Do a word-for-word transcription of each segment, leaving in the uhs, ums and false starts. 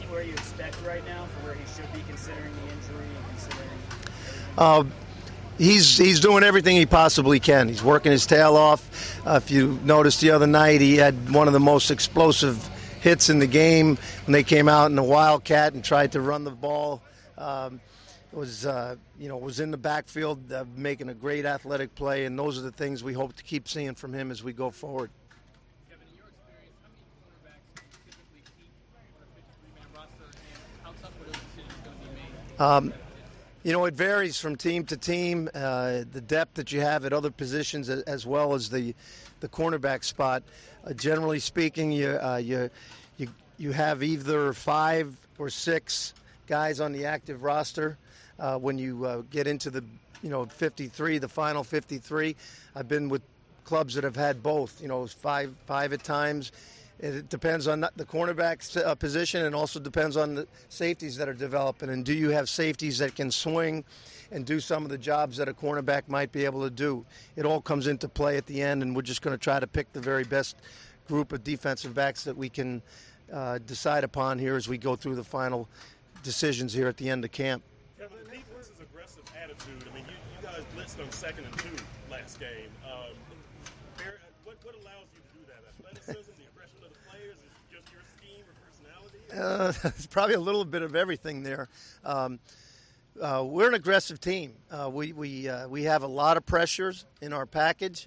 where you expect right now for where he should be considering the injury and considering everything? Uh, he's he's doing everything he possibly can. He's working his tail off. Uh, if you noticed the other night, he had one of the most explosive hits in the game when they came out in the Wildcat and tried to run the ball. Um, was uh, you know was in the backfield uh, making a great athletic play, and those are the things we hope to keep seeing from him as we go forward. Kevin, in your experience, how many quarterbacks typically keep on a fifty-three man roster, and how tough are those decisions going to be made? Um, you know, it varies from team to team. Uh, the depth that you have at other positions, as well as the the cornerback spot. Uh, generally speaking, you uh, you you you have either five or six guys on the active roster. Uh, when you uh, get into the, you know, fifty-three, the final fifty-three, I've been with clubs that have had both, you know, five, five at times. It depends on the cornerback uh, position, and also depends on the safeties that are developing. And do you have safeties that can swing and do some of the jobs that a cornerback might be able to do? It all comes into play at the end, and we're just going to try to pick the very best group of defensive backs that we can uh, decide upon here as we go through the final decisions here at the end of camp. Kevin, the defense's aggressive attitude. I mean, you, you guys blitzed on second and two last game. Um, what, what allows you to do that? Athleticism, the aggression of the players, is it just your scheme or personality? Uh, it's probably a little bit of everything there. Um, uh, we're an aggressive team. Uh, we we uh, we have a lot of pressures in our package.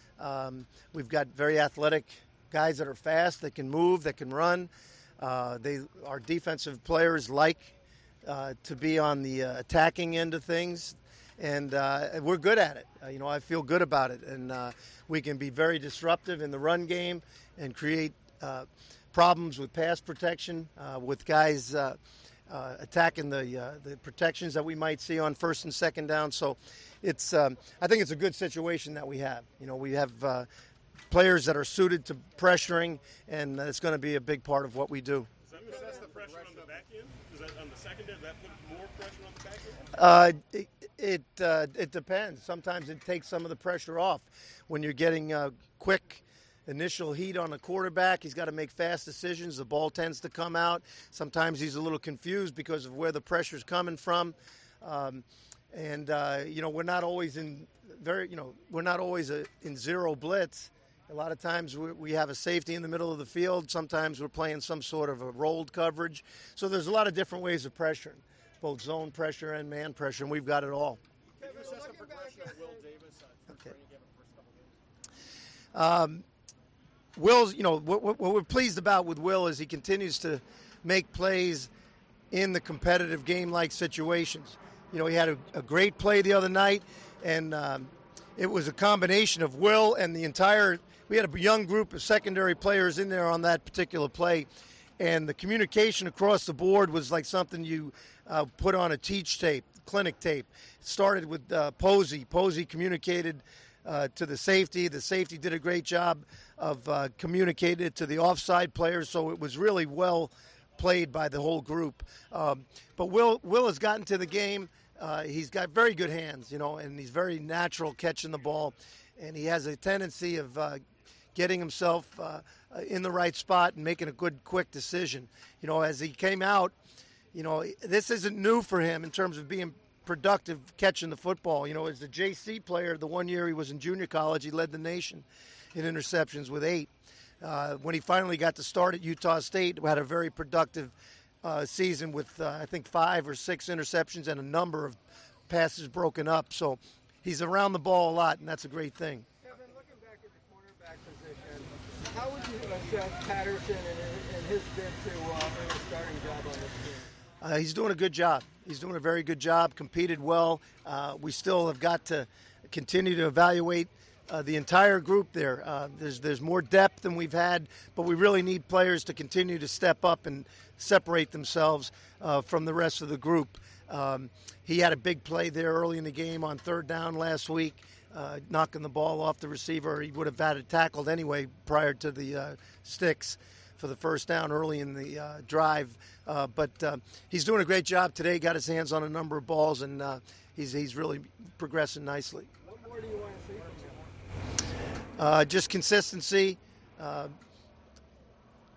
Um, we've got very athletic guys that are fast, that can move, that can run. Uh, they our defensive players like uh, to be on the uh, attacking end of things, and uh, we're good at it. Uh, you know, I feel good about it, and uh, we can be very disruptive in the run game and create uh, problems with pass protection uh, with guys uh, uh, attacking the uh, the protections that we might see on first and second down. So, it's um, I think it's a good situation that we have. You know, we have. Uh, Players that are suited to pressuring, and it's going to be a big part of what we do. Does that assess the pressure on the back end? Does that on the secondary? Does that put more pressure on the back end? Uh, it it, uh, it depends. Sometimes it takes some of the pressure off when you're getting uh, quick initial heat on a quarterback. He's got to make fast decisions. The ball tends to come out. Sometimes he's a little confused because of where the pressure's coming from. Um, and uh, you know, we're not always in very. You know, we're not always a, in zero blitz. A lot of times we have a safety in the middle of the field. Sometimes we're playing some sort of a rolled coverage. So there's a lot of different ways of pressuring, both zone pressure and man pressure, and we've got it all. Can you assess the progression of Will Davis uh, Okay. training camp in the first couple games? Um, Will's, you know, what, what we're pleased about with Will is he continues to make plays in the competitive game-like situations. You know, he had a, a great play the other night, and um, it was a combination of Will and the entire – we had a young group of secondary players in there on that particular play, and the communication across the board was like something you uh, put on a teach tape, clinic tape. It started with uh, Posey. Posey communicated uh, to the safety. The safety did a great job of uh, communicating it to the offside players, so it was really well played by the whole group. Um, but Will Will has gotten to the game. Uh, he's got very good hands, you know, and he's very natural catching the ball, and he has a tendency of uh, getting himself uh, in the right spot and making a good, quick decision. You know, as he came out, you know, this isn't new for him in terms of being productive catching the football. You know, as the J C player, the one year he was in junior college, he led the nation in interceptions with eight. Uh, when he finally got to start at Utah State, had a very productive uh, season with, uh, I think, five or six interceptions and a number of passes broken up. So he's around the ball a lot, and that's a great thing. Kevin, looking back at the cornerback position, how would you assess Patterson and, and his bid to uh, earn a starting job on this team? Uh, he's doing a good job. He's doing a very good job, competed well. Uh, we still have got to continue to evaluate uh, the entire group there. Uh, there's there's more depth than we've had, but we really need players to continue to step up and separate themselves uh, from the rest of the group. Um, he had a big play there early in the game on third down last week, uh, knocking the ball off the receiver. He would have had it tackled anyway prior to the uh, sticks for the first down early in the uh, drive. Uh, but uh, he's doing a great job today. Got his hands on a number of balls, and uh, he's he's really progressing nicely. What more do you want to see from him? Uh, just consistency, uh,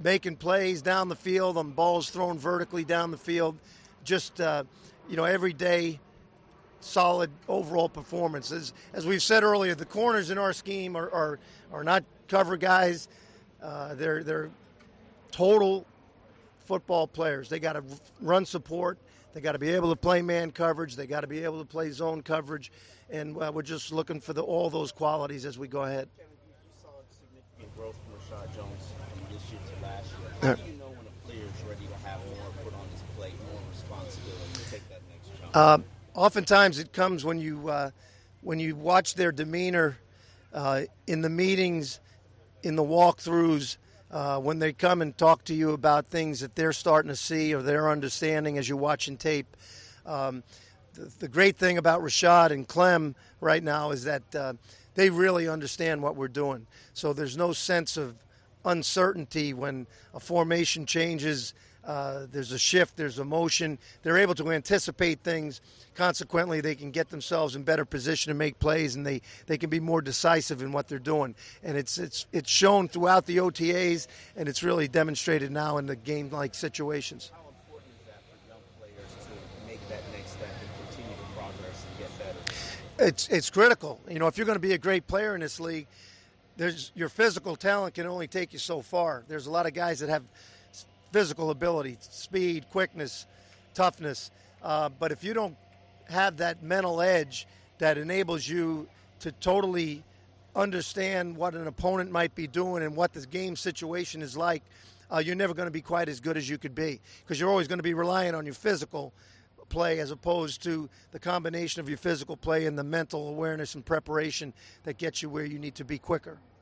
making plays down the field on balls thrown vertically down the field. Just, uh, you know, every day, solid overall performance. As, as we've said earlier, the corners in our scheme are are, are not cover guys. Uh, they're they're total football players. They got to run support. They got to be able to play man coverage. They got to be able to play zone coverage. And uh, we're just looking for the, all those qualities as we go ahead. Kevin, you, you saw significant growth from Rashad Jones from this year to last year. How do you know when a player is ready to have more put on his plate, more responsibility to take that next jump? Uh, oftentimes it comes when you uh, when you watch their demeanor uh, in the meetings, in the walkthroughs, uh, when they come and talk to you about things that they're starting to see or they're understanding as you're watching tape. Um, the, the great thing about Rashad and Clem right now is that uh, they really understand what we're doing. So there's no sense of uncertainty when a formation changes. Uh, there's a shift, there's a motion. They're able to anticipate things. Consequently, they can get themselves in better position to make plays, and they, they can be more decisive in what they're doing. And it's it's it's shown throughout the O T As, and it's really demonstrated now in the game-like situations. How important is that for young players to make that next step and continue to progress and get better? It's it's critical. You know, if you're going to be a great player in this league, there's your physical talent can only take you so far. There's a lot of guys that have physical ability, speed, quickness, toughness. Uh, but if you don't have that mental edge that enables you to totally understand what an opponent might be doing and what the game situation is like, uh, you're never going to be quite as good as you could be, because you're always going to be relying on your physical play as opposed to the combination of your physical play and the mental awareness and preparation that gets you where you need to be quicker.